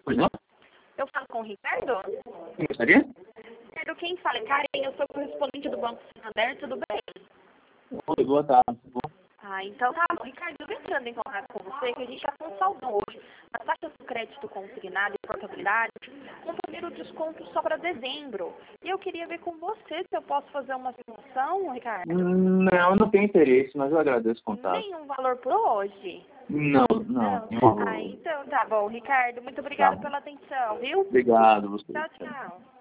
Pois não? Eu falo com o Ricardo? Quem gostaria? Ricardo, quem fala? Karen, eu sou correspondente do Banco Santander, tudo bem? Oi, boa tarde. Ah, então tá bom. Ricardo, eu tô entrando em contato com você, que a gente já com um saldão hoje nas taxas do crédito consignado e portabilidade, com primeiro desconto só para dezembro. E eu queria ver com você se eu posso fazer uma simulação, Ricardo. Não, não tenho interesse, mas eu agradeço o contato. Nenhum valor por hoje? Não. Ah, então tá bom, Ricardo. Muito obrigada pela atenção, viu? Obrigado, você. Tchau, tchau.